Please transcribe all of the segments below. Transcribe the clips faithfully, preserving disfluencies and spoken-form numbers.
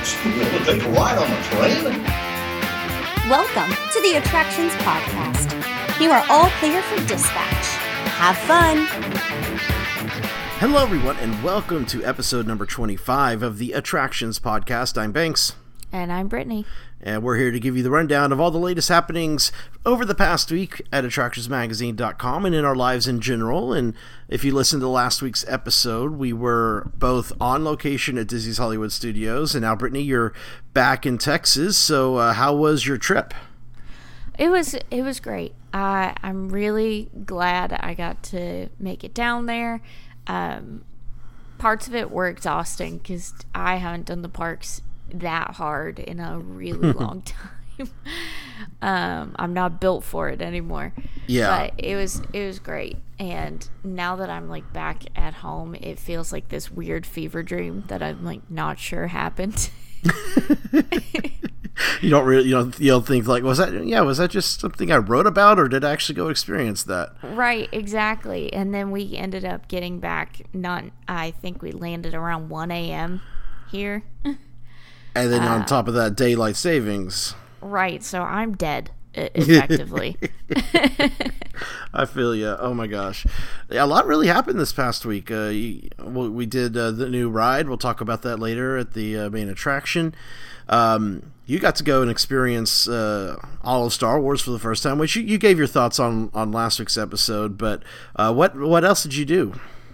Should we be able to take a ride on the train? Welcome to the Attractions Podcast. You are all clear for dispatch. Have fun! Hello, everyone, and welcome to episode number twenty-five of the Attractions Podcast. I'm Banks. And I'm Brittany. And we're here to give you the rundown of all the latest happenings over the past week at attractions magazine dot com and in our lives in general. And if you listened to last week's episode, we were both on location at Disney's Hollywood Studios. And now, Brittany, you're back in Texas. So uh, how was your trip? It was it was great. Uh, I'm really glad I got to make it down there. Um, parts of it were exhausting because I haven't done the parks that hard in a really long time. um, I'm not built for it anymore. Yeah. But it was it was great. And now that I'm like back at home, it feels like this weird fever dream that I'm like not sure happened. You don't really, you don't, you don't think like, was that, yeah, was that just something I wrote about, or did I actually go experience that? Right, exactly. And then we ended up getting back, not, I think we landed around one a.m. here. And then uh, on top of that, daylight savings. Right, so I'm dead, effectively. I feel you. Oh my gosh. Yeah, a lot really happened this past week. Uh, we did uh, the new ride. We'll talk about that later at the uh, main attraction. Um, you got to go and experience uh, all of Star Wars for the first time, which you, you gave your thoughts on, on last week's episode. But uh, what what else did you do?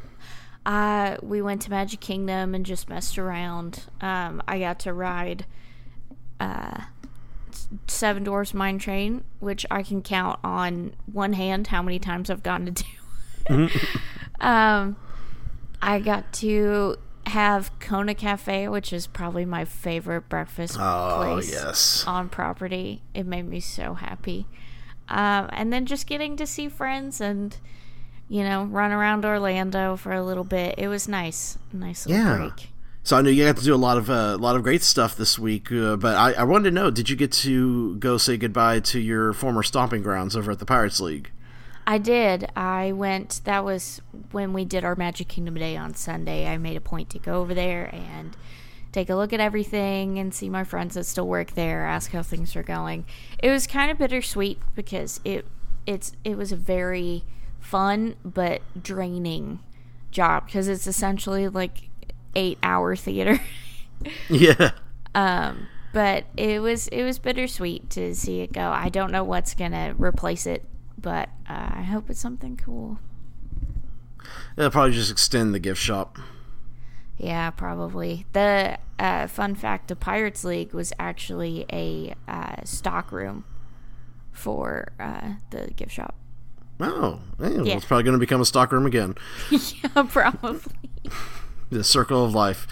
Uh, we went to Magic Kingdom and just messed around. Um, I got to ride uh, Seven Dwarfs Mine Train, which I can count on one hand how many times I've gotten to do. Mm-hmm. um, I got to have Kona Cafe, which is probably my favorite breakfast oh, place yes. on property. It made me so happy. Um, and then just getting to see friends and, you know, run around Orlando for a little bit. It was nice. Nice little yeah. break. So I know you got to do a lot of uh, a lot of great stuff this week, uh, but I, I wanted to know, did you get to go say goodbye to your former stomping grounds over at the Pirates League? I did. I went, that was when we did our Magic Kingdom Day on Sunday. I made a point to go over there and take a look at everything and see my friends that still work there, ask how things are going. It was kind of bittersweet because it it's it was a very fun but draining job because it's essentially like eight hour theater. Yeah. Um, but it was it was bittersweet to see it go. I don't know what's gonna replace it, but uh, I hope it's something cool. They'll probably just extend the gift shop. Yeah, probably. The uh, fun fact, the Pirates League was actually a uh, stock room for uh, the gift shop. Oh, hey, well, yeah. It's probably going to become a stock room again. Yeah, probably. The circle of life.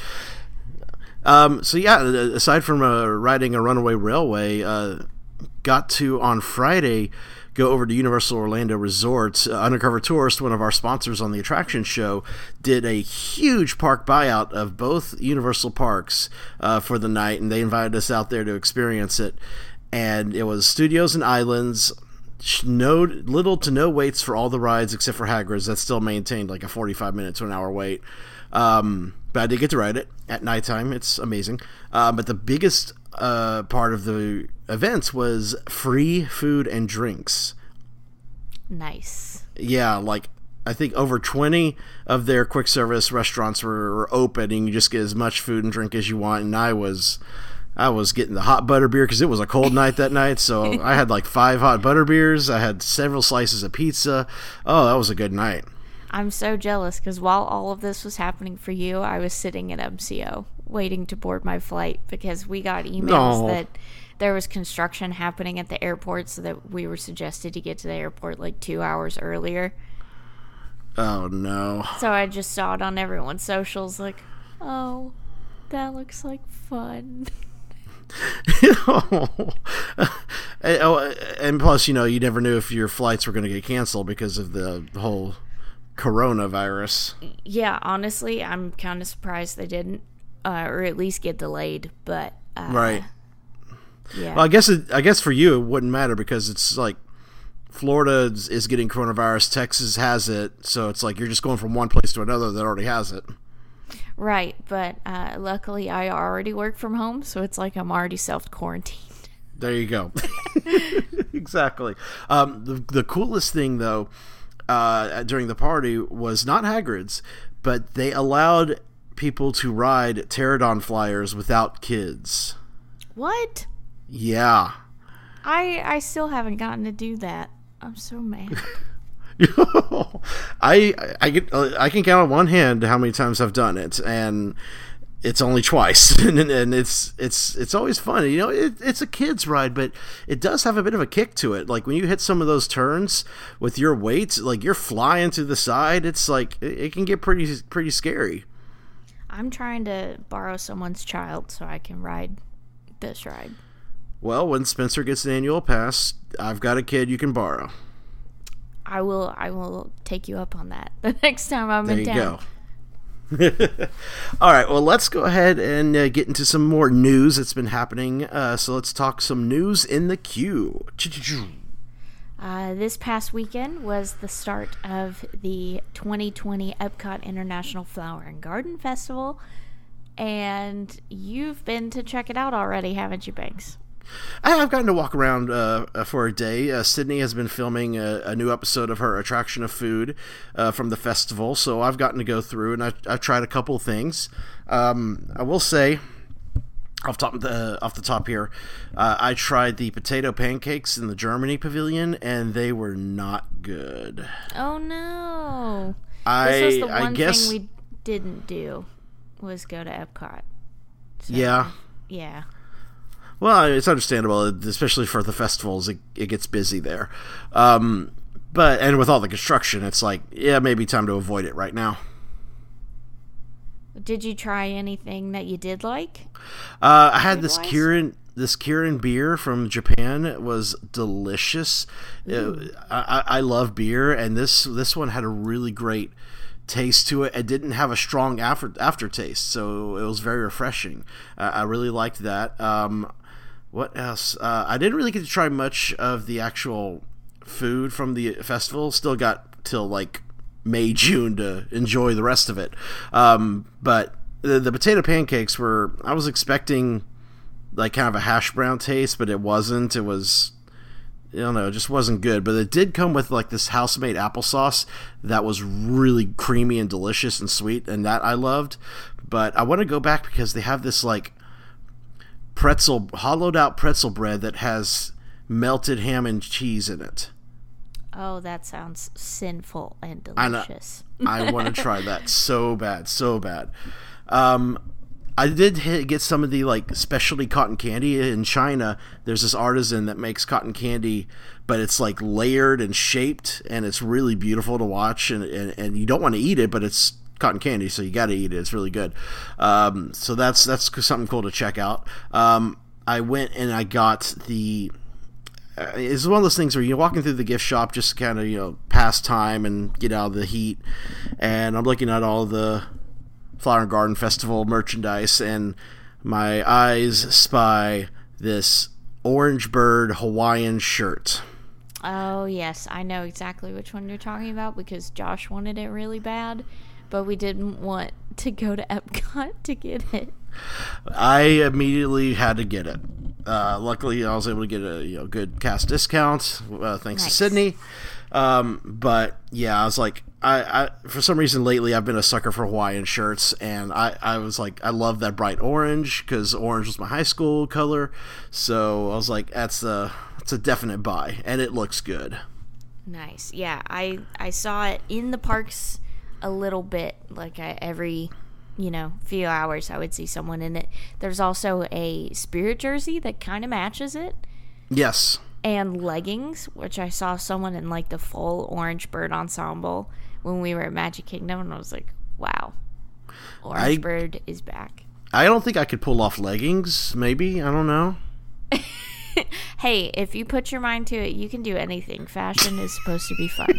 Um, so yeah, aside from uh, riding a runaway railway, uh, got to on Friday go over to Universal Orlando Resort. Uh, Undercover Tourist, one of our sponsors on the attraction show, did a huge park buyout of both Universal parks uh, for the night, and they invited us out there to experience it. And it was Studios and Islands. No little to no waits for all the rides except for Hagrid's. That's still maintained like a forty-five minute to an hour wait. Um, but I did get to ride it at nighttime. It's amazing. Uh, but the biggest uh, part of the events was free food and drinks. Nice. Yeah, like I think over twenty of their quick service restaurants were, were open, and you just get as much food and drink as you want. And I was, I was getting the hot butter beer because it was a cold night that night. So I had like five hot butter beers. I had several slices of pizza. Oh, that was a good night. I'm so jealous because while all of this was happening for you, I was sitting at M C O waiting to board my flight because we got emails no. that there was construction happening at the airport, so that we were suggested to get to the airport like two hours earlier. Oh, no. So I just saw it on everyone's socials like, oh, that looks like fun. And plus, you know, you never knew if your flights were going to get canceled because of the whole coronavirus. Yeah, honestly, I'm kind of surprised they didn't, uh, or at least get delayed. But uh, right, yeah. Well, I guess it, I guess for you it wouldn't matter because it's like Florida is, is getting coronavirus, Texas has it, so it's like you're just going from one place to another that already has it. Right, but uh, luckily I already work from home, so it's like I'm already self-quarantined. There you go. Exactly. Um, the, the coolest thing, though, uh, during the party was not Hagrid's, but they allowed people to ride pterodon flyers without kids. What? Yeah. I I still haven't gotten to do that. I'm so mad. I I get I can count on one hand how many times I've done it, and it's only twice, and, and it's it's it's always fun. You know, it, it's a kid's ride, but it does have a bit of a kick to it. Like when you hit some of those turns with your weight, like you're flying to the side. It's like it, it can get pretty pretty scary. I'm trying to borrow someone's child so I can ride this ride. Well, when Spencer gets an annual pass, I've got a kid you can borrow. I will I will take you up on that the next time I'm There in you town. go. All right, well, let's go ahead and uh, get into some more news that's been happening. Uh, so let's talk some news in the queue. Uh, this past weekend was the start of the twenty twenty Epcot International Flower and Garden Festival, and you've been to check it out already, haven't you, Banks? I've gotten to walk around uh, for a day. Uh, Sydney has been filming a, a new episode of her Attraction of Food uh, from the festival, so I've gotten to go through, and I, I've tried a couple of things. Um, I will say, off top the off the top here, uh, I tried the potato pancakes in the Germany pavilion, and they were not good. Oh no! I this was the I one guess thing we didn't do was go to Epcot. So, yeah. Yeah. Well, it's understandable, especially for the festivals. It, it gets busy there, um, but and with all the construction, it's like yeah, maybe time to avoid it right now. Did you try anything that you did like? Uh, I had this Food-wise? Kirin this Kirin beer from Japan. It was delicious. Uh, I, I love beer, and this this one had a really great taste to it. It didn't have a strong after aftertaste, so it was very refreshing. Uh, I really liked that. Um, what else? Uh, I didn't really get to try much of the actual food from the festival. Still got till like May, June to enjoy the rest of it. Um, but the, the potato pancakes were, I was expecting like kind of a hash brown taste, but it wasn't. It was, I don't know, it just wasn't good. But it did come with like this house-made applesauce that was really creamy and delicious and sweet, and that I loved. But I want to go back because they have this like pretzel, hollowed out pretzel bread that has melted ham and cheese in it. Oh, that sounds sinful and I know. delicious. I want to try that so bad, so bad. Um, I did hit, get some of the like specialty cotton candy in China. There's this artisan that makes cotton candy, but it's like layered and shaped, and it's really beautiful to watch. And and, and you don't want to eat it, but it's cotton candy, so you got to eat it. It's really good. Um, so that's that's something cool to check out. Um, I went and I got the. Uh, it's one of those things where you're walking through the gift shop just to kind of, you know, pass time and get out of the heat. And I'm looking at all the Flower and Garden Festival merchandise, and my eyes spy this Orange Bird Hawaiian shirt. Oh, yes. I know exactly which one you're talking about because Josh wanted it really bad, but we didn't want to go to Epcot to get it. I immediately had to get it. Uh, luckily, I was able to get a you know good cast discount uh, thanks Nice. to Sydney. Um, but yeah, I was like, I, I for some reason lately I've been a sucker for Hawaiian shirts, and I, I was like, I love that bright orange because orange was my high school color. So I was like, that's a that's a definite buy, and it looks good. Nice. Yeah, I I saw it in the parks a little bit, like I, every, you know, few hours I would see someone in it. There's also a Spirit jersey that kind of matches it. Yes. And leggings, which I saw someone in like the full Orange Bird ensemble when we were at Magic Kingdom, and I was like, wow, Orange I, Bird is back. I don't think I could pull off leggings, maybe. I don't know. Hey, if you put your mind to it, you can do anything. Fashion is supposed to be fun.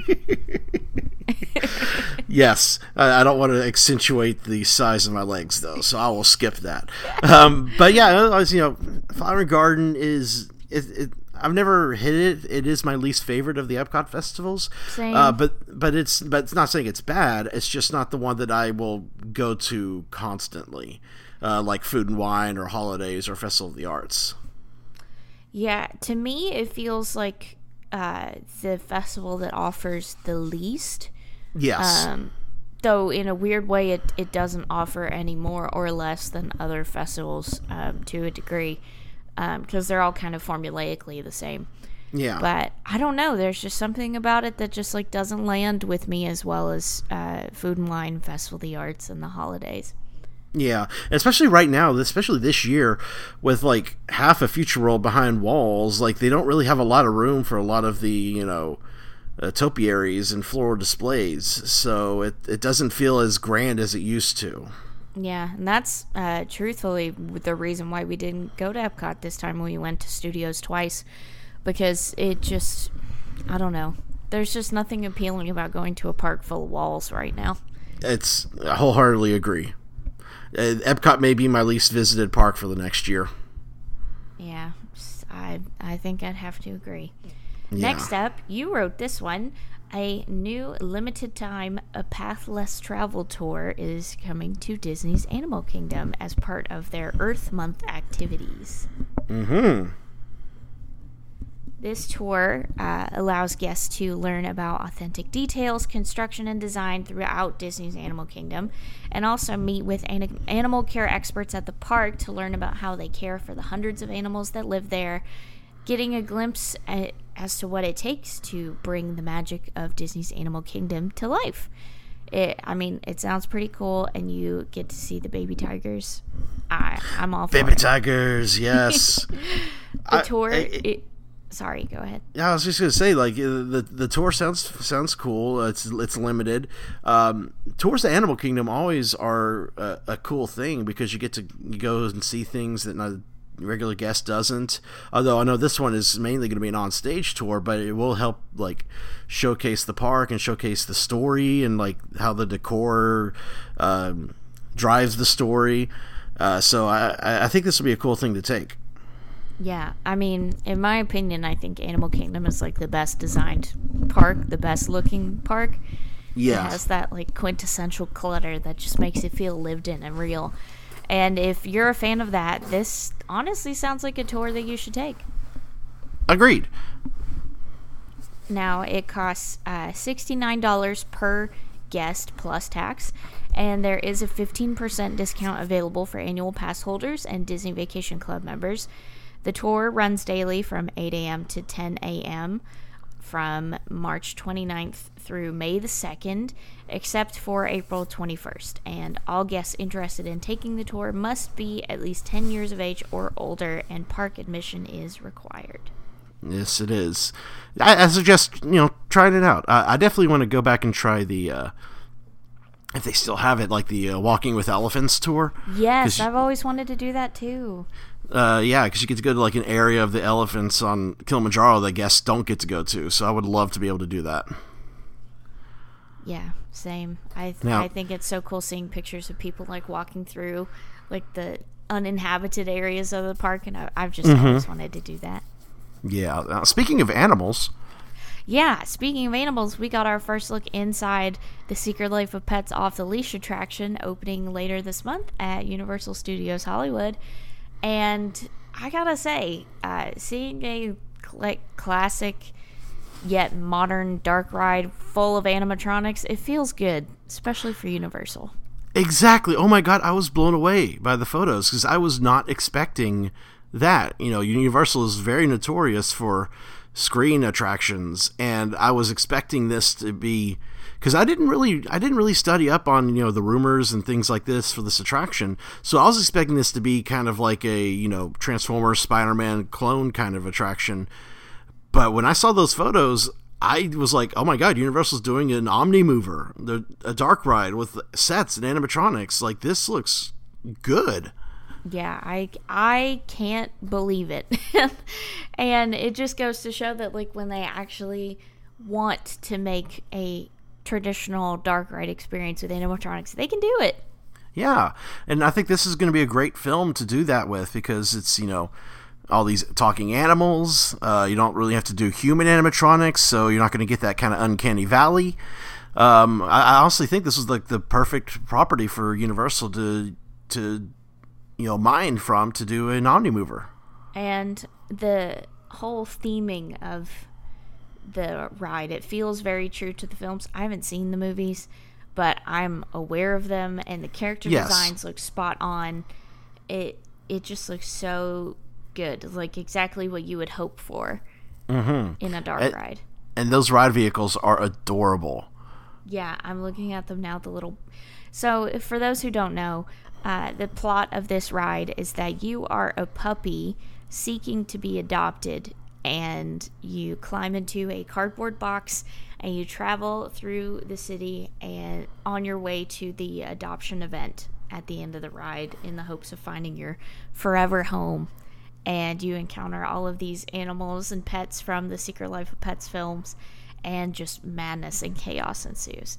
Yes, I, I don't want to accentuate the size of my legs, though, so I will skip that. Um, but yeah, I was, you know, Flower and Garden is... It, it, I've never hit it. It is my least favorite of the Epcot festivals. Same. Uh, but but it's but it's not saying it's bad. It's just not the one that I will go to constantly, uh, like Food and Wine or Holidays or Festival of the Arts. Yeah, to me, it feels like uh, the festival that offers the least. Yes. Um, though in a weird way, it, it doesn't offer any more or less than other festivals um, to a degree, because um, they're all kind of formulaically the same. Yeah. But I don't know. There's just something about it that just like doesn't land with me as well as uh, Food and Wine, Festival of the Arts, and the Holidays. Yeah, especially right now, especially this year, with like half of Future World behind walls, like they don't really have a lot of room for a lot of the, you know, uh, topiaries and floral displays, so it, it doesn't feel as grand as it used to. Yeah, and that's uh, truthfully the reason why we didn't go to Epcot this time when we went to Studios twice, because it just, I don't know, there's just nothing appealing about going to a park full of walls right now. It's, I wholeheartedly agree. Uh, Epcot may be my least visited park for the next year. Yeah, I I think I'd have to agree. Yeah. Next up, you wrote this one. A new limited time A Path Less Traveled tour is coming to Disney's Animal Kingdom as part of their Earth Month activities. Mm-hmm. This tour uh, allows guests to learn about authentic details, construction, and design throughout Disney's Animal Kingdom, and also meet with an- animal care experts at the park to learn about how they care for the hundreds of animals that live there, getting a glimpse at, as to what it takes to bring the magic of Disney's Animal Kingdom to life. It, I mean, it sounds pretty cool, and you get to see the baby tigers. I, I'm all for Baby it. tigers, yes. The I- tour... I- it, Sorry, go ahead. Yeah, I was just gonna say, like uh, the the tour sounds sounds cool. It's it's limited. Um, tours to Animal Kingdom always are a, a cool thing because you get to you go and see things that not a regular guest doesn't. Although I know this one is mainly going to be an on-stage tour, but it will help like showcase the park and showcase the story and like how the decor um, drives the story. Uh, so I I think this will be a cool thing to take. Yeah, I mean, in my opinion, I think Animal Kingdom is like the best designed park, the best looking park. Yeah. It has that like quintessential clutter that just makes it feel lived in and real. And if you're a fan of that, this honestly sounds like a tour that you should take. Agreed. Now, it costs uh, sixty-nine dollars per guest plus tax, and there is a fifteen percent discount available for annual pass holders and Disney Vacation Club members. The tour runs daily from eight a.m. to ten a.m. from March twenty-ninth through May the second, except for April twenty-first. And all guests interested in taking the tour must be at least ten years of age or older, and park admission is required. Yes, it is. I, I suggest, you know, trying it out. I, I definitely want to go back and try the, uh, if they still have it, like the uh, Walking with Elephants tour. Yes, I've always wanted to do that too. Uh, yeah, because you get to go to like an area of the elephants on Kilimanjaro that guests don't get to go to. So I would love to be able to do that. Yeah, same. I th- Now- I think it's so cool seeing pictures of people like walking through like the uninhabited areas of the park, and I, I've just Mm-hmm. always wanted to do that. Yeah. Now, speaking of animals, Yeah, speaking of animals, we got our first look inside the Secret Life of Pets Off the Leash attraction opening later this month at Universal Studios Hollywood. And I gotta say, uh, seeing a cl- classic yet modern dark ride full of animatronics, it feels good, especially for Universal. exactly. Oh my God, I was blown away by the photos because I was not expecting that. You know, Universal is very notorious for screen attractions, and I was expecting this to be, because I didn't really I didn't really study up on, you know, the rumors and things like this for this attraction, so I was expecting this to be kind of like a, you know, Transformers Spider-Man clone kind of attraction. But when I saw those photos, I was like, oh my God, Universal's doing an Omni Mover, the, a dark ride with sets and animatronics. Like, this looks good. Yeah, I, I can't believe it. And it just goes to show that, like, when they actually want to make a traditional dark ride experience with animatronics, they can do it. Yeah, and I think this is going to be a great film to do that with, because it's, you know, all these talking animals. Uh, you don't really have to do human animatronics, so you're not going to get that kind of uncanny valley. Um, I, I honestly think this was like the perfect property for Universal to to you know mine from to do an Omnimover. And the whole theming of the ride, it feels very true to the films. I haven't seen the movies, but I'm aware of them, and the character yes. designs look spot on. It it just looks so good, like exactly what you would hope for mm-hmm. in a dark and, ride. And those ride vehicles are adorable. Yeah, I'm looking at them now. The little. So, for those who don't know, uh, the plot of this ride is that you are a puppy seeking to be adopted, and you climb into a cardboard box and you travel through the city and on your way to the adoption event at the end of the ride in the hopes of finding your forever home. And you encounter all of these animals and pets from the Secret Life of Pets films, and just madness and chaos ensues.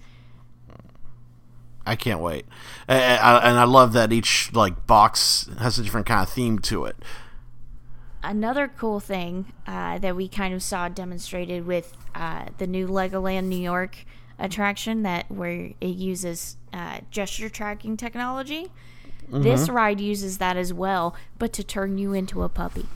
I can't wait. And I love that each like box has a different kind of theme to it. Another cool thing uh, that we kind of saw demonstrated with uh, the new Legoland New York attraction, that where it uses uh, gesture tracking technology. Mm-hmm. This ride uses that as well, but to turn you into a puppy.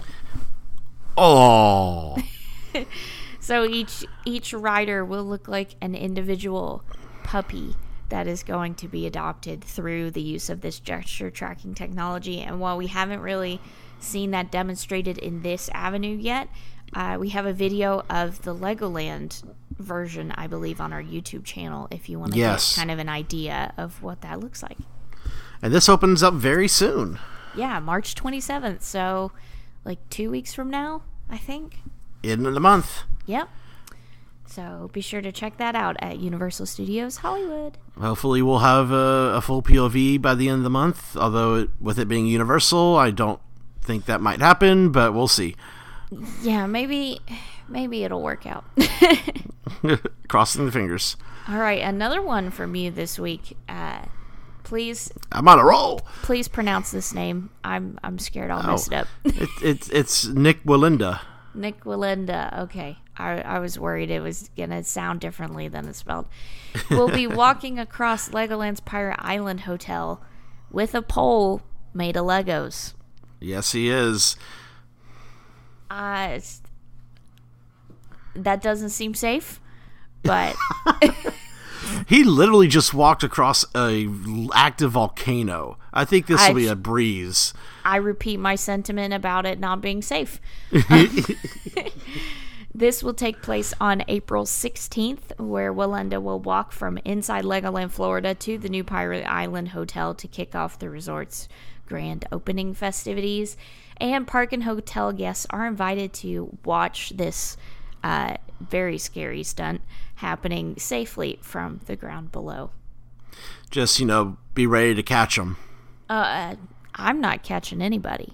Oh. So each each rider will look like an individual puppy that is going to be adopted through the use of this gesture tracking technology. And while we haven't really seen that demonstrated in this avenue yet, uh, we have a video of the Legoland version, I believe, on our YouTube channel if you want to yes. get kind of an idea of what that looks like. And this opens up very soon. Yeah, March twenty-seventh. So, like two weeks from now, I think. End of the month. Yep. So be sure to check that out at Universal Studios Hollywood. Hopefully we'll have a, a full P O V by the end of the month. Although it, with it being Universal, I don't think that might happen, but we'll see. Yeah, maybe, maybe it'll work out. Crossing the fingers. All right, another one from you this week. Uh, please, I'm on a roll. Please pronounce this name. I'm I'm scared I'll oh, mess it up. it, it, it's Nik Wallenda. Nik Wallenda. Okay, I I was worried it was gonna sound differently than it's spelled. We'll be walking across Legoland's Pirate Island Hotel with a pole made of Legos. Yes, he is. Uh, it's, that doesn't seem safe, but he literally just walked across a active volcano. I think this will be a breeze. I repeat my sentiment about it not being safe. This will take place on April sixteenth, where Wallenda will walk from inside Legoland, Florida, to the new Pirate Island Hotel to kick off the resort's grand opening festivities. And park and hotel guests are invited to watch this uh, very scary stunt happening safely from the ground below. Just, you know, be ready to catch them. Uh, I'm not catching anybody.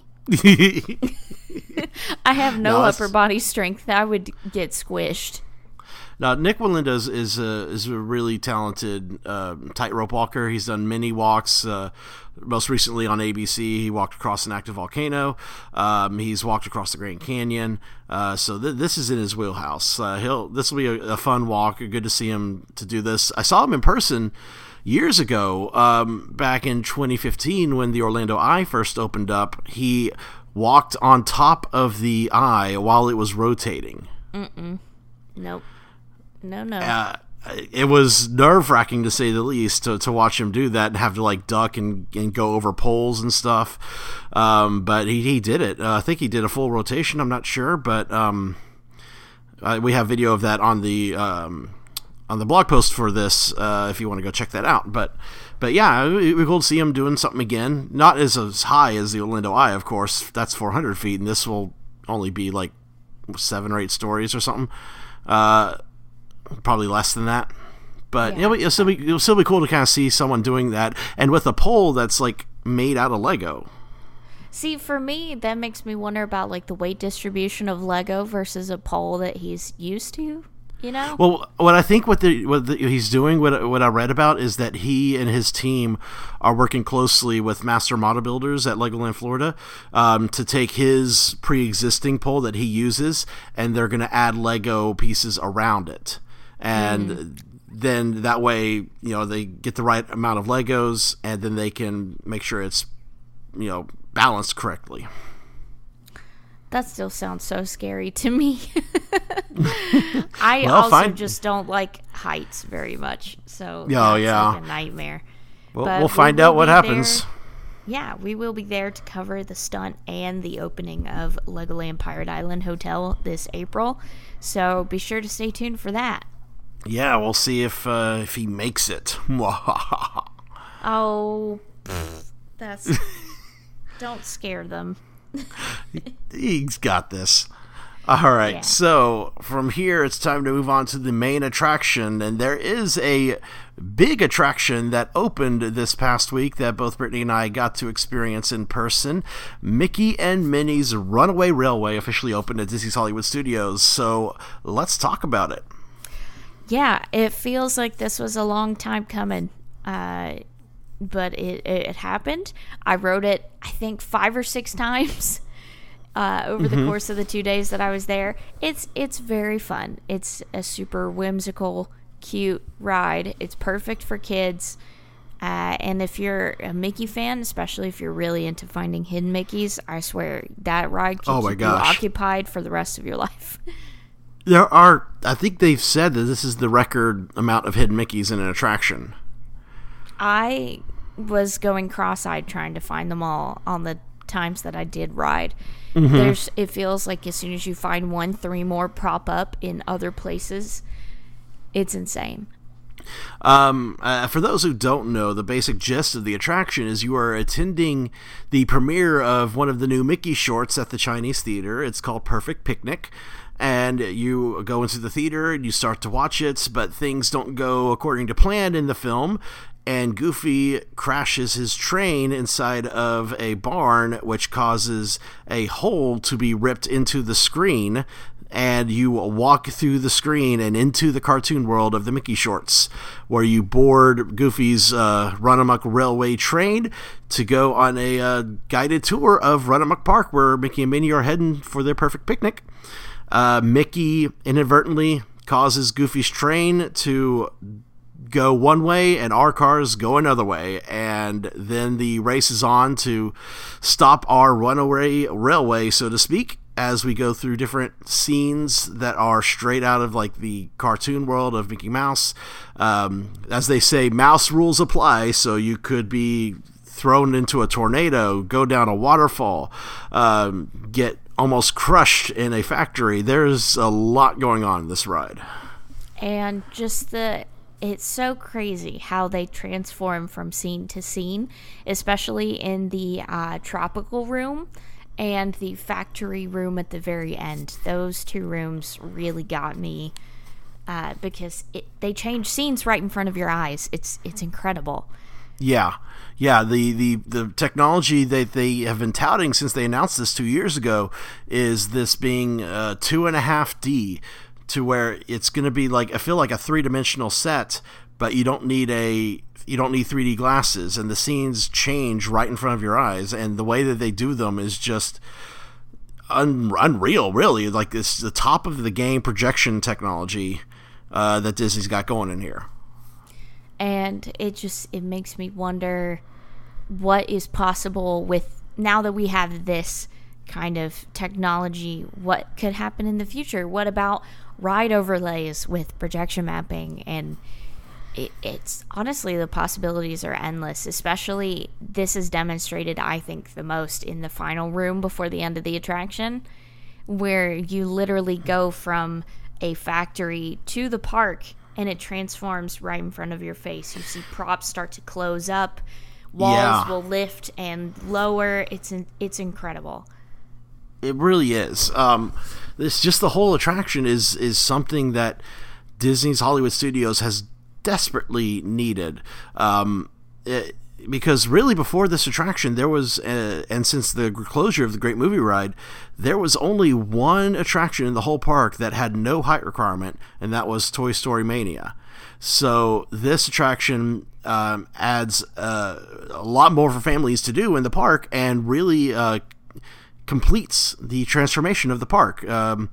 I have no, no upper body strength. I would get squished. Now, Nik Wallenda is, is, a, is a really talented uh, tightrope walker. He's done many walks. Uh, most recently on A B C, he walked across an active volcano. Um, he's walked across the Grand Canyon. Uh, so th- this is in his wheelhouse. Uh, he'll this will be a, a fun walk. Good to see him to do this. I saw him in person years ago, um, back in twenty fifteen when the Orlando Eye first opened up. He walked on top of the Eye while it was rotating. Mm-mm. Nope. No, no. Uh, it was nerve-wracking, to say the least, to, to watch him do that and have to, like, duck and, and go over poles and stuff. Um, but he, he did it. Uh, I think he did a full rotation. I'm not sure, but um, uh, we have video of that on the um, on the blog post for this uh, if you want to go check that out. But but yeah, it would be cool to see him doing something again. Not as, as high as the Orlando Eye, of course. That's four hundred feet, and this will only be, like, seven or eight stories or something. Uh Probably less than that, but yeah. it'll, it'll, still be, it'll still be cool to kind of see someone doing that, and with a pole that's like made out of Lego. See, for me, that makes me wonder about like the weight distribution of Lego versus a pole that he's used to. You know? Well, what I think what the what the, he's doing, what what I read about, is that he and his team are working closely with Master Model Builders at Legoland Florida um, to take his pre-existing pole that he uses, and they're going to add Lego pieces around it, and mm. then that way, you know, they get the right amount of Legos, and then they can make sure it's, you know, balanced correctly. That still sounds so scary to me. I well, also fine. just don't like heights very much, so oh, that's yeah. like a nightmare. Well, but we'll find we out what happens. There. Yeah, we will be there to cover the stunt and the opening of Legoland Pirate Island Hotel this April, so be sure to stay tuned for that. Yeah, we'll see if uh, if he makes it. Oh, that's... Don't scare them. He's got this. All right, yeah. So from here, it's time to move on to the main attraction, and there is a big attraction that opened this past week that both Brittany and I got to experience in person. Mickey and Minnie's Runaway Railway officially opened at Disney's Hollywood Studios, so let's talk about it. Yeah, it feels like this was a long time coming, uh, but it, it happened. I wrote it, I think, five or six times. Uh, over mm-hmm. the course of the two days that I was there. It's it's very fun. It's a super whimsical, cute ride. It's perfect for kids. Uh, and if you're a Mickey fan, especially if you're really into finding hidden Mickeys, I swear that ride can oh my keep gosh. you occupied for the rest of your life. There are, I think they've said that this is the record amount of hidden Mickeys in an attraction. I was going cross-eyed trying to find them all on the times that I did ride. Mm-hmm. There's it feels like as soon as you find one, three more prop up in other places. It's insane. Um, uh, for those who don't know, the basic gist of the attraction is you are attending the premiere of one of the new Mickey shorts at the Chinese Theater. It's called Perfect Picnic. And you go into the theater and you start to watch it, but things don't go according to plan in the film. And Goofy crashes his train inside of a barn, which causes a hole to be ripped into the screen. And you walk through the screen and into the cartoon world of the Mickey shorts, where you board Goofy's uh, Run-Amok Railway train to go on a uh, guided tour of Run-Amok Park, where Mickey and Minnie are heading for their perfect picnic. Uh, Mickey inadvertently causes Goofy's train to go one way and our cars go another way, and then the race is on to stop our runaway railway, so to speak, as we go through different scenes that are straight out of like the cartoon world of Mickey Mouse. Um, as they say, mouse rules apply, so you could be thrown into a tornado, go down a waterfall, um, get almost crushed in a factory. There's a lot going on in this ride. And just the it's so crazy how they transform from scene to scene, especially in the uh, tropical room and the factory room at the very end. Those two rooms really got me uh, because it, they change scenes right in front of your eyes. It's it's incredible. Yeah, yeah. The, the, the technology that they have been touting since they announced this two years ago is this being uh, two and a half D, to where it's going to be like, I feel like a three dimensional set, but you don't need a you don't need three D glasses, and the scenes change right in front of your eyes, and the way that they do them is just un- unreal. Really, like it's the top of the game projection technology uh, that Disney's got going in here. And it just, it makes me wonder what is possible with, now that we have this kind of technology, what could happen in the future? What about ride overlays with projection mapping? And it, it's, honestly, the possibilities are endless, especially this is demonstrated, I think, the most in the final room before the end of the attraction, where you literally go from a factory to the park and it transforms right in front of your face. You see props start to close up, walls yeah. will lift and lower. It's it's incredible. It really is. Um, this just the whole attraction is is something that Disney's Hollywood Studios has desperately needed. Um, it, because really before this attraction there was, uh, and since the closure of the Great Movie Ride, there was only one attraction in the whole park that had no height requirement, and that was Toy Story Mania. So this attraction um, adds uh, a lot more for families to do in the park, and really uh, completes the transformation of the park. Um,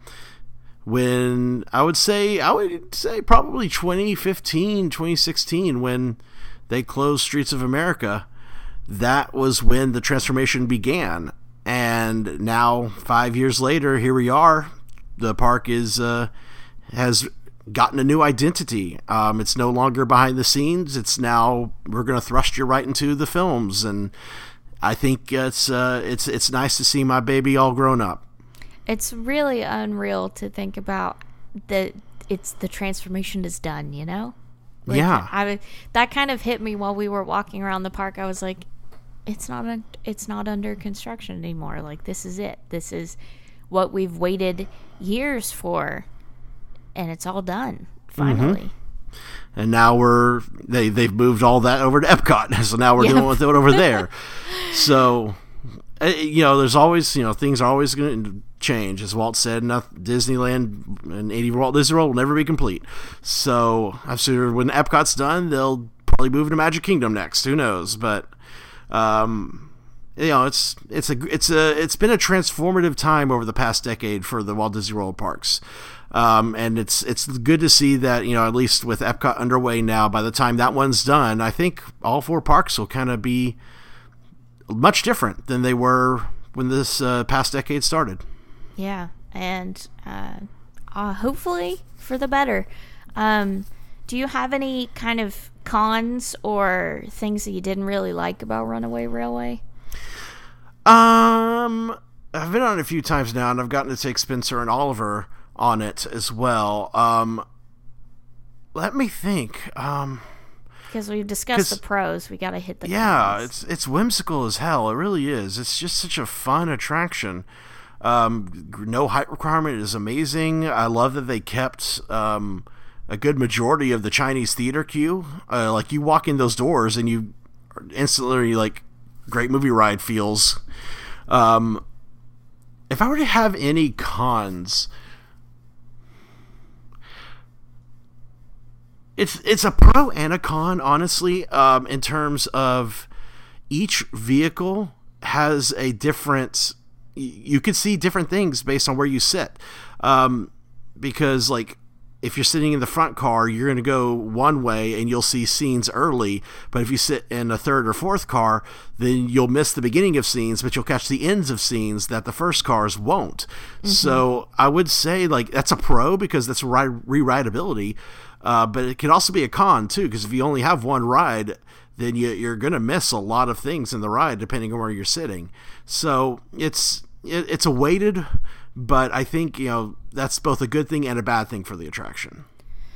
when I would say, I would say probably twenty fifteen, twenty sixteen, when they closed Streets of America, that was when the transformation began. And now, five years later, here we are. The park is uh, has gotten a new identity. Um, it's no longer behind the scenes. It's now, we're going to thrust you right into the films. And I think it's uh, it's it's nice to see my baby all grown up. It's really unreal to think about that. It's the transformation is done, you know? Like, yeah. I, that kind of hit me while we were walking around the park. I was like, it's not un- it's not under construction anymore. Like, this is it. This is what we've waited years for, and it's all done finally. Mm-hmm. And now we're they they've moved all that over to Epcot, so now we're Yep. doing with it over there. So, uh, you know, there's always, you know, things are always going to change. As Walt said, nothing, Disneyland and eighty Walt Disney World will never be complete. So I'm sure when Epcot's done, they'll probably move to Magic Kingdom next. Who knows? But um, you know, it's it's a it's a it's been a transformative time over the past decade for the Walt Disney World parks. Um, and it's it's good to see that, you know, at least with Epcot underway now, by the time that one's done, I think all four parks will kind of be much different than they were when this uh, past decade started. Yeah, and uh, uh, hopefully for the better. Um, do you have any kind of cons or things that you didn't really like about Runaway Railway? Um, I've been on it a few times now, and I've gotten to take Spencer and Oliver on it as well. Um, let me think. Um, because we've discussed the pros, we got to hit the yeah, cons. it's it's whimsical as hell. It really is. It's just such a fun attraction. Um, no height requirement is amazing. I love that they kept um, a good majority of the Chinese theater queue. Uh, like, you walk in those doors and you instantly, like, Great Movie Ride feels. Um, if I were to have any cons, it's it's a pro and a con, honestly. Um, in terms of each vehicle has a different. You could see different things based on where you sit. Um, because, like, if you're sitting in the front car, you're going to go one way and you'll see scenes early. But if you sit in a third or fourth car, then you'll miss the beginning of scenes, but you'll catch the ends of scenes that the first cars won't. Mm-hmm. So I would say, like, that's a pro because that's ride- re-rideability. Uh, but it can also be a con, too, because if you only have one ride, then you, you're going to miss a lot of things in the ride depending on where you're sitting. So it's it, it's a weighted, but I think, you know, that's both a good thing and a bad thing for the attraction.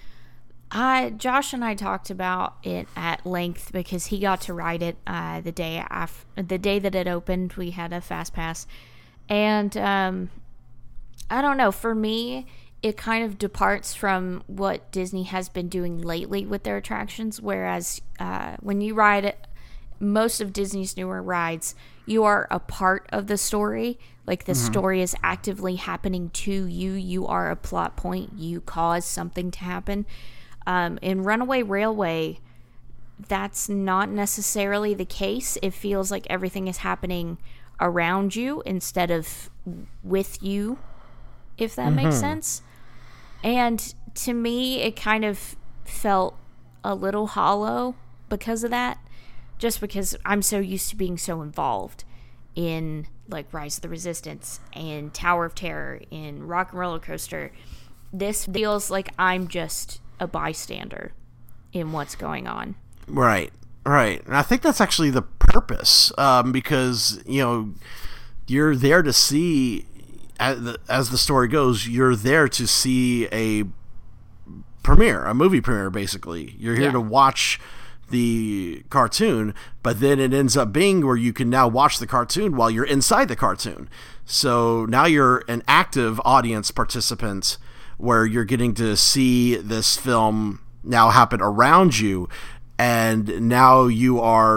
Uh, Josh and I talked about it at length because he got to ride it uh, the day af- the day that it opened. We had a fast pass, and um, I don't know. For me, it kind of departs from what Disney has been doing lately with their attractions. Whereas uh, when you ride it, most of Disney's newer rides, you are a part of the story. Like, the mm-hmm. story is actively happening to you. You are a plot point. You cause something to happen. Um, in Runaway Railway, that's not necessarily the case. It feels like everything is happening around you instead of with you, if that mm-hmm. makes sense. And to me, it kind of felt a little hollow because of that. Just because I'm so used to being so involved in, like, Rise of the Resistance and Tower of Terror and Rock and Roller Coaster. This feels like I'm just a bystander in what's going on. Right, right. And I think that's actually the purpose, um, because, you know, you're there to see, as the, as the story goes, you're there to see a premiere, a movie premiere, basically. You're here yeah. to watch the cartoon, but then it ends up being where you can now watch the cartoon while you're inside the cartoon. So now you're an active audience participant where you're getting to see this film now happen around you, and now you are, like,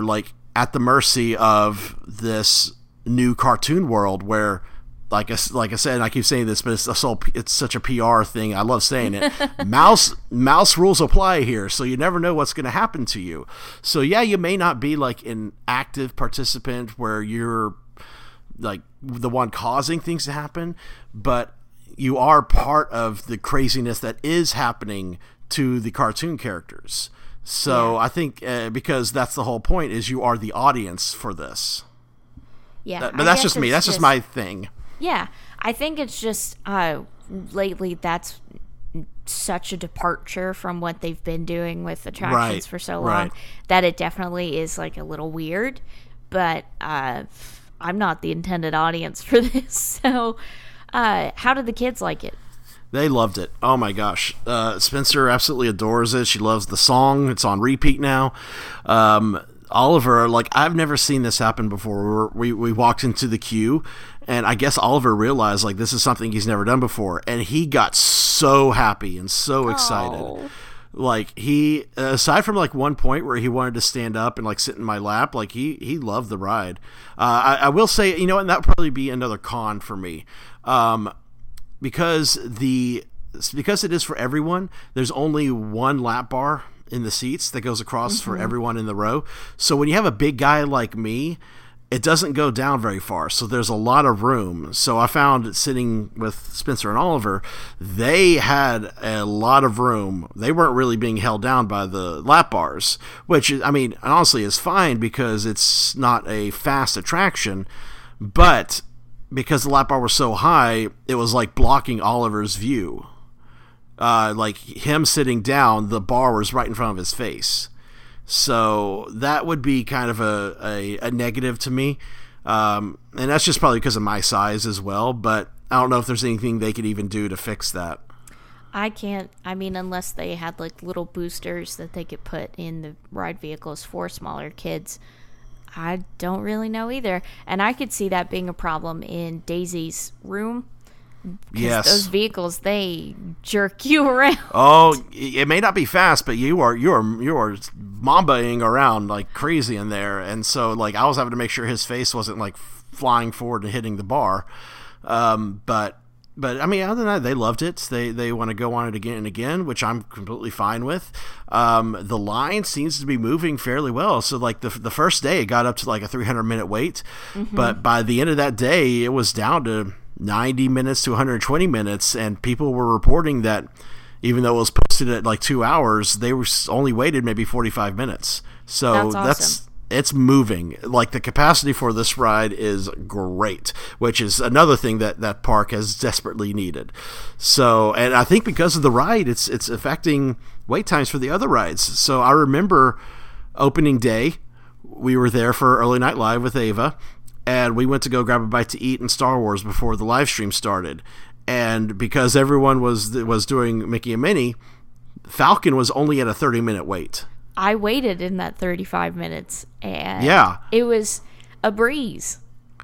at the mercy of this new cartoon world where, like I, like I said, and I keep saying this, but it's, a, it's such a P R thing. I love saying it. mouse mouse rules apply here, so you never know what's going to happen to you. So yeah, you may not be like an active participant where you're like the one causing things to happen, but you are part of the craziness that is happening to the cartoon characters. So yeah. I think uh, because that's the whole point, is you are the audience for this. Yeah, that, but I that's just me. That's just, just my thing. Yeah, I think it's just uh, lately that's such a departure from what they've been doing with attractions right, for so long right. that it definitely is like a little weird. But uh, I'm not the intended audience for this. So uh, how did the kids like it? They loved it. Oh my gosh. Uh, Spencer absolutely adores it. She loves the song. It's on repeat now. Um, Oliver, like, I've never seen this happen before. We we walked into the queue, and I guess Oliver realized, like, this is something he's never done before, and he got so happy and so excited. Oh. Like, he, aside from, like, one point where he wanted to stand up and, like, sit in my lap, like, he, he loved the ride. Uh, I, I will say, you know, and that would probably be another con for me. Um, because the, because it is for everyone, there's only one lap bar in the seats that goes across mm-hmm. for everyone in the row. So when you have a big guy like me, it doesn't go down very far. So there's a lot of room. So I found sitting with Spencer and Oliver, they had a lot of room. They weren't really being held down by the lap bars, which, I mean, honestly is fine because it's not a fast attraction. But because the lap bar was so high, it was like blocking Oliver's view. Uh, like him sitting down, the bar was right in front of his face. So that would be kind of a, a, a negative to me. Um, and that's just probably because of my size as well. But I don't know if there's anything they could even do to fix that. I can't, I mean, unless they had like little boosters that they could put in the ride vehicles for smaller kids. I don't really know either. And I could see that being a problem in Daisy's room. Yes, those vehicles, they jerk you around. Oh, it may not be fast, but you are you are you are mambaing around like crazy in there, and so like I was having to make sure his face wasn't like flying forward and hitting the bar. Um, but but I mean, other than that, they loved it. They they want to go on it again and again, which I'm completely fine with. Um, the line seems to be moving fairly well. So like the the first day, it got up to like a three hundred minute wait, mm-hmm. but by the end of that day, it was down to ninety minutes to one hundred twenty minutes, and people were reporting that even though it was posted at like two hours, they were only waited maybe forty-five minutes. So that's, awesome. that's it's moving. Like the capacity for this ride is great, which is another thing that that park has desperately needed. So, and I think because of the ride, it's it's affecting wait times for the other rides. So I remember opening day, we were there for Early Night Live with Ava, and we went to go grab a bite to eat in Star Wars before the live stream started. And because everyone was was doing Mickey and Minnie, Falcon was only at a thirty minute wait. I waited in that thirty-five minutes, and yeah, it was a breeze.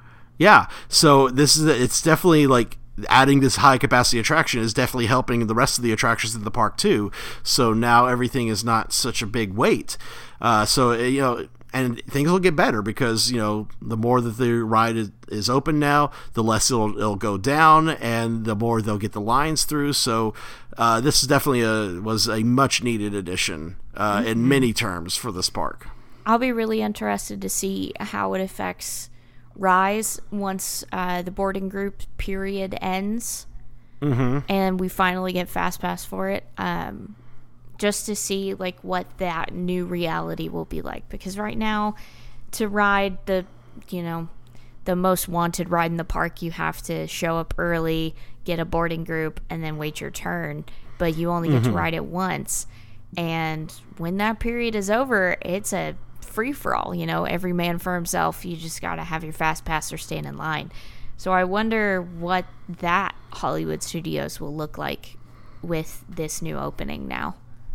Yeah, so this is it's definitely like adding this high capacity attraction is definitely helping the rest of the attractions in the park too. So now everything is not such a big wait. Uh, so you know. And things will get better because, you know, the more that the ride is, is open now, the less it'll, it'll go down, and the more they'll get the lines through. So uh, this is definitely a was a much needed addition uh, mm-hmm. in many terms for this park. I'll be really interested to see how it affects Rise once uh, the boarding group period ends, mm-hmm. and we finally get Fast Pass for it. Um, just to see like what that new reality will be like, because right now to ride the you know the most wanted ride in the park, you have to show up early, get a boarding group, and then wait your turn, but you only get mm-hmm. to ride it once. And when that period is over, it's a free-for-all, you know every man for himself. You just gotta have your Fast Pass or stand in line. So I wonder what that Hollywood Studios will look like with this new opening now.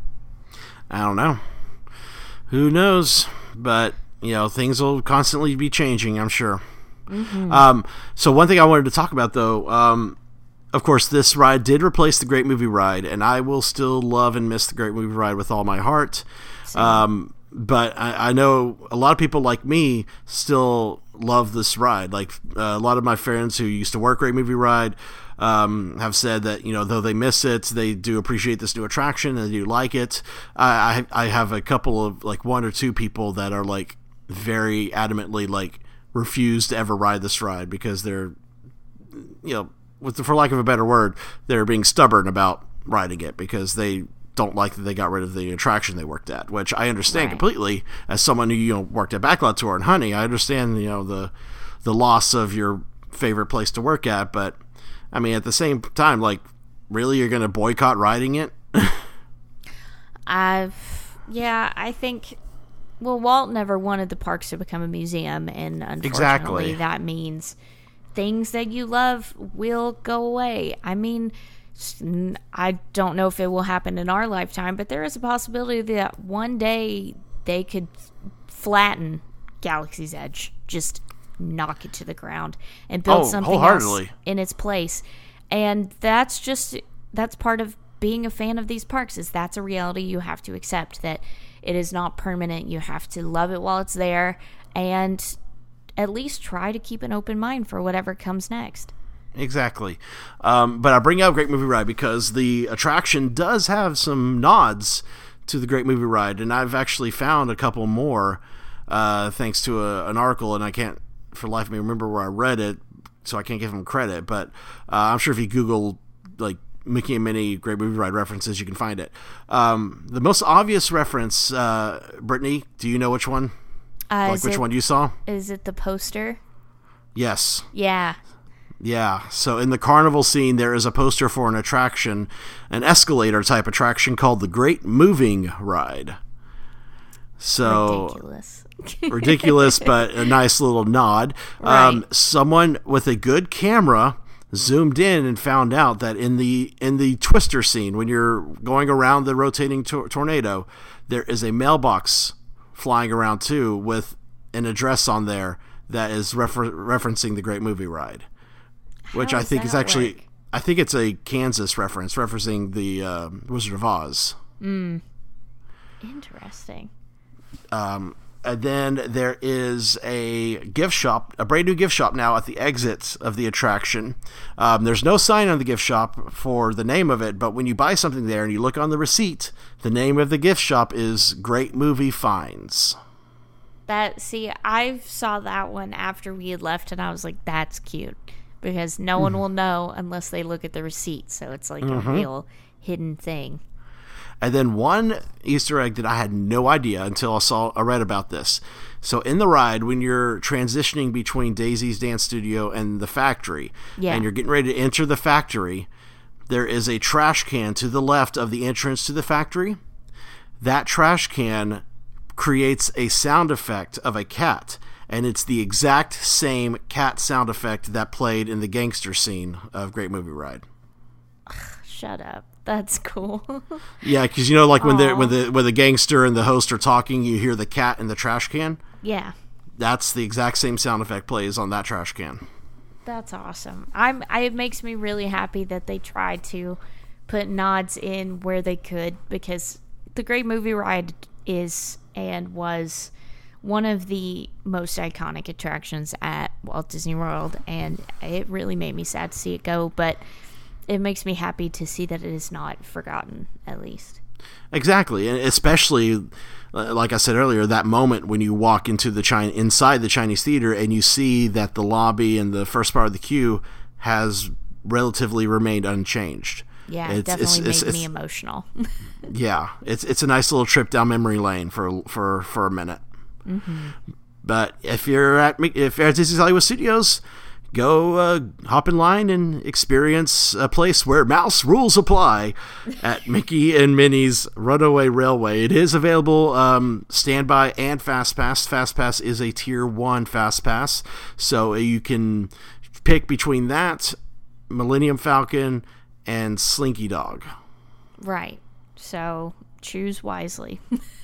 I don't know. Who knows? But, you know, things will constantly be changing, I'm sure. Mm-hmm. Um, so one thing I wanted to talk about, though, um, of course, this ride did replace the Great Movie Ride, and I will still love and miss the Great Movie Ride with all my heart. Um, but I, I know a lot of people like me still love this ride. Like uh, a lot of my friends who used to work Great Movie Ride um, have said that, you know, though they miss it, they do appreciate this new attraction and they do like it. I, I I have a couple of like one or two people that are like very adamantly like refuse to ever ride this ride because they're, you know, with the, for lack of a better word, they're being stubborn about riding it because they don't like that they got rid of the attraction they worked at, which I understand Right. completely. As someone who, you know, worked at Backlot Tour and Honey, I understand, you know, the the loss of your favorite place to work at, but I mean, at the same time, like, really, you're going to boycott riding it? I've yeah, I think. Well, Walt never wanted the parks to become a museum, and unfortunately, Exactly. that means things that you love will go away. I mean, s- n- I don't know if it will happen in our lifetime, but there is a possibility that one day they could flatten Galaxy's Edge, just knock it to the ground, and build Oh, something else wholeheartedly. in its place. And that's just that's part of being a fan of these parks, is that's a reality you have to accept, that it is not permanent. You have to love it while it's there, and at least try to keep an open mind for whatever comes next. Exactly. Um, but I bring up Great Movie Ride because the attraction does have some nods to the Great Movie Ride, and I've actually found a couple more uh, thanks to a, an article, and I can't for the life of me remember where I read it, so I can't give them credit, but uh, I'm sure if you Google like Mickey and Minnie Great Movie Ride references, you can find it. Um, the most obvious reference, uh, Brittany, do you know which one? Uh, like is which it, one you saw? Is it the poster? Yes. Yeah. Yeah, so in the carnival scene, there is a poster for an attraction, an escalator type attraction called the Great Moving Ride. So Ridiculous. ridiculous, but a nice little nod. Um, Right. someone with a good camera zoomed in and found out that in the in the Twister scene, when you're going around the rotating tor- tornado, there is a mailbox flying around too with an address on there that is refer- referencing the Great Movie Ride. Which How I does think is that actually, work? I think it's a Kansas reference, referencing the uh, Wizard of Oz. Interesting. And then there is a gift shop, a brand new gift shop now at the exits of the attraction. Um, there's no sign on the gift shop for the name of it, but when you buy something there and you look on the receipt, the name of the gift shop is Great Movie Finds. That see, I saw that one after we had left, and I was like, "That's cute," because no one will know unless they look at the receipt. So it's like a real hidden thing. And then one Easter egg that I had no idea until I saw I read about this. So in the ride, when you're transitioning between Daisy's Dance Studio and the factory, Yeah. and you're getting ready to enter the factory, there is a trash can to the left of the entrance to the factory. That trash can creates a sound effect of a cat, and it's the exact same cat sound effect that played in the gangster scene of Great Movie Ride. Shut up. That's cool. Yeah, because you know, like when the when the when the gangster and the host are talking, you hear the cat in the trash can. Yeah. That's the exact same sound effect plays on that trash can. That's awesome. I'm. I, it makes me really happy that they tried to put nods in where they could, because the Great Movie Ride is and was one of the most iconic attractions at Walt Disney World, and it really made me sad to see it go, but it makes me happy to see that it is not forgotten, at least. Exactly, and especially, uh, like I said earlier, that moment when you walk into the China inside the Chinese theater and you see that the lobby and the first part of the queue has relatively remained unchanged. Yeah, it It's- definitely it's- it's- made me it's- emotional. Yeah, it's it's a nice little trip down memory lane for for for a minute. Mm-hmm. But if you're at if you're at Disney's Hollywood Studios, go uh, hop in line and experience a place where mouse rules apply at Mickey and Minnie's Runaway Railway. It is available um, standby and fast pass. Fast pass is a tier one fast pass, so you can pick between that, Millennium Falcon, and Slinky Dog. Right. So choose wisely.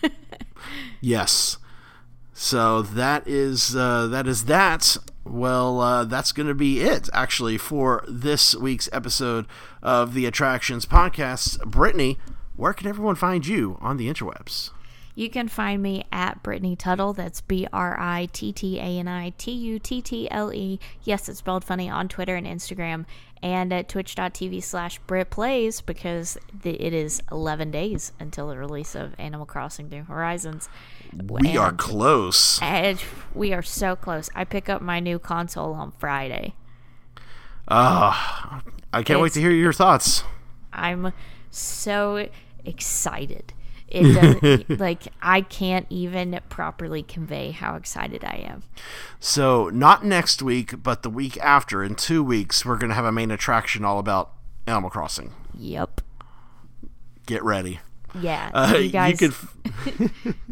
Yes. So that is uh, that is that. Well, uh, that's going to be it, actually, for this week's episode of the Attractions Podcast. Brittany, where can everyone find you on the interwebs? You can find me at Brittany Tuttle. That's B R I T T A N I T U T T L E. Yes, it's spelled funny on Twitter and Instagram. And at twitch.tv slash Brit Plays, because the, it is eleven days until the release of Animal Crossing New Horizons. We and, are close. And we are so close. I pick up my new console on Friday. Ah, uh, I can't it's, wait to hear your thoughts. I'm so excited. It doesn't, like, I can't even properly convey how excited I am. So, not next week, but the week after, in two weeks, we're going to have a main attraction all about Animal Crossing. Yep. Get ready. Yeah. Uh, you guys. You can,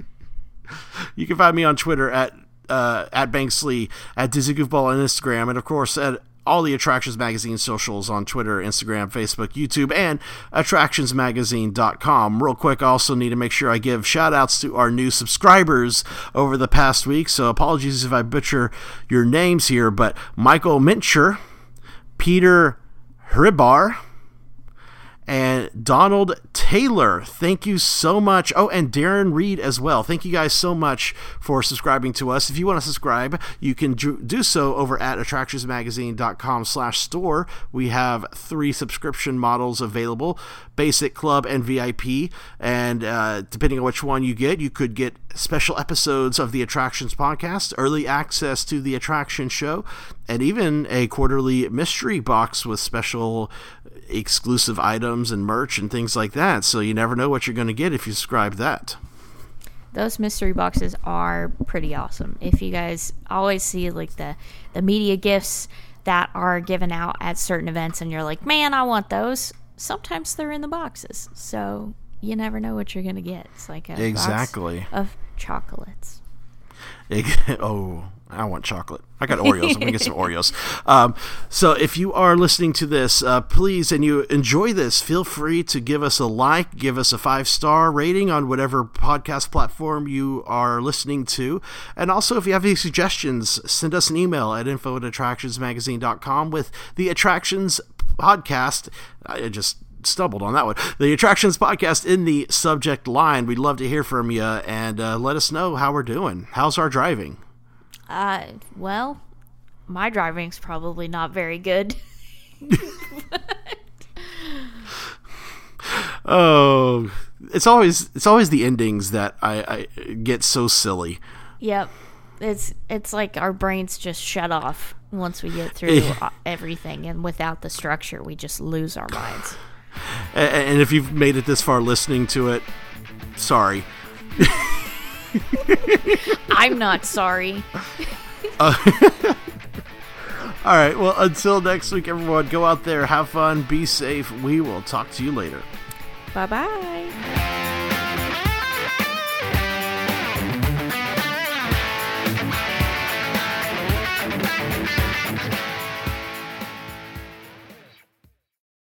you can find me on Twitter at uh, at Banksley, at Dizzy Goofball on Instagram, and of course at all the Attractions Magazine socials on Twitter, Instagram, Facebook, YouTube, and attractions magazine dot com. Real quick, I also need to make sure I give shout-outs to our new subscribers over the past week, so apologies if I butcher your names here, but Michael Mincher, Peter Hribar, and Donald Taylor. Thank you so much. Oh, and Darren Reed as well. Thank you guys so much for subscribing to us. If you want to subscribe, you can do so over at attractions magazine dot com slash store. We have three subscription models available: Basic, Club, and V I P. And uh, depending on which one you get, you could get special episodes of the Attractions podcast, early access to the Attraction Show, and even a quarterly mystery box with special exclusive items and merch and things like that. So you never know what you're going to get if you subscribe to that. Those mystery boxes are pretty awesome. If you guys always see like the, the media gifts that are given out at certain events and you're like, man, I want those. Sometimes they're in the boxes. So you never know what you're going to get. It's like a exactly. box of chocolates. Oh, I want chocolate. I got Oreos. I'm going to get some Oreos. Um, so if you are listening to this, uh, please, and you enjoy this, feel free to give us a like, give us a five-star rating on whatever podcast platform you are listening to. And also, if you have any suggestions, send us an email at info at attractions magazine dot com with the Attractions podcast. I just stumbled on that one. The Attractions podcast in the subject line. We'd love to hear from you, and uh, let us know how we're doing. How's our driving? Uh, well, my driving's probably not very good. Oh, it's always it's always the endings that I, I get so silly. Yep, it's it's like our brains just shut off once we get through everything, and without the structure, we just lose our minds. And, and if you've made it this far listening to it, sorry. I'm not sorry. uh, all right, well, until next week, everyone, go out there, have fun, be safe. We will talk to you later. Bye-bye.